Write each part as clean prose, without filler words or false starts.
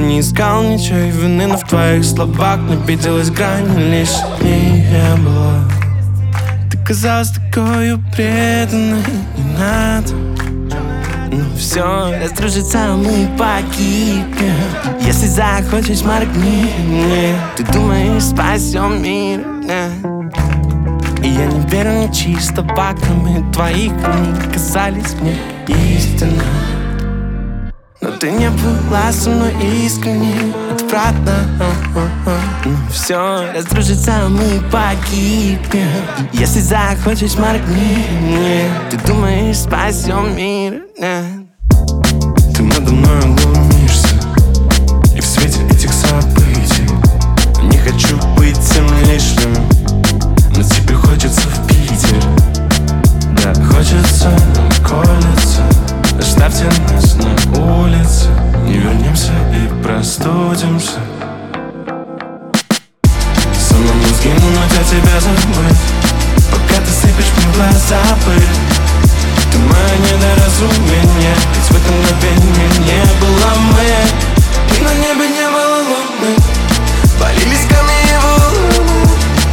не искал ничего и вины, но в твоих словах мне виделась грань, лишней не было. Ты казалась такой преданной, не надо. Ну все, раздружится, мы погибнем. Если захочешь, моргни мне. Ты думаешь, спасем мир, и я не верю ни чисто кроме твоих, они казались мне истинно. Но ты не была со мной искренне, это правда. Ну все, раздружится, мы погибнем. Если захочешь, моргни мне. Ты думаешь, спасем мир, Ты надо мной глумишься, и в свете этих событий не хочу быть тем лишним, но тебе хочется в Питер. Да, хочется, колется. Оставьте нас на улице, не вернемся и простудимся. Самому сгинуть, а тебя забыть, пока ты сыпешь мне в глаза пыль. Ты мое недоразумение, ведь в этом мгновении не было мы. И на небе не было луны, полились камни и волны.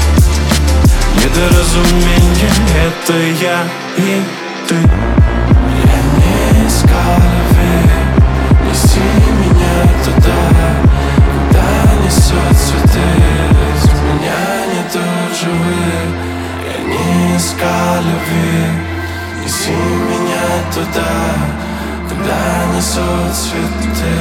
Недоразумение — это я и ты. Я не искал любви, неси меня туда, куда несет цветы. Без меня нет живых. Я не искал любви, неси меня туда, куда несут цветы.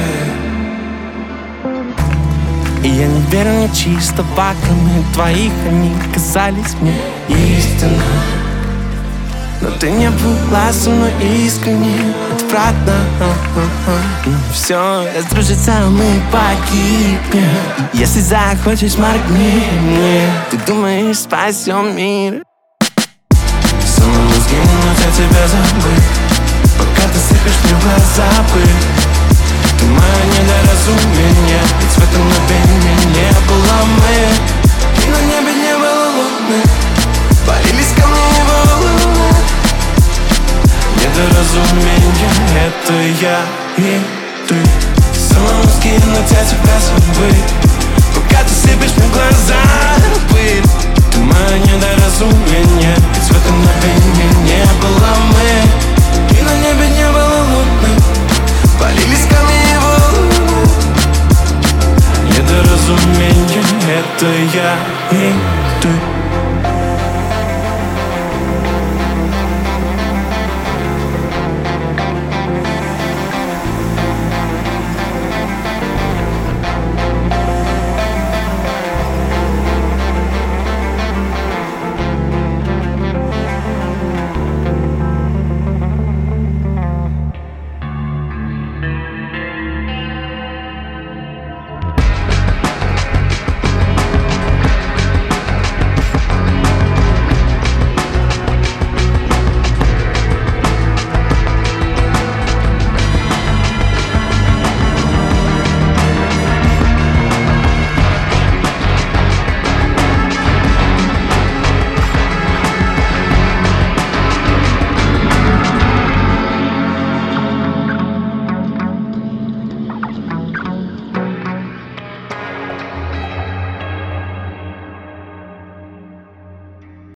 и я не верю ни чисто кроме твоих, они казались мне истинно. Но ты не была со мной искренне, это правда. Ну все, раздружится, мы погибнем. Если захочешь, моргни мне. Ты думаешь, спасем мир. Самому сгинуть, а тебя забыть, пока ты сыпешь мне в глаза пыль. Ты мое недоразумение, ведь в этом мгновении не было мы. И на небе не было луны, полились камни и волны. Недоразумение — это я и ты. Самому сгинуть, а тебя забыть, пока ты сыпешь мне в глаза пыль. Ты мое недоразумение, ведь в этом мгновении не было мы. И на небе не было луны, полились камни и волны. Недоразумение — это я и ты.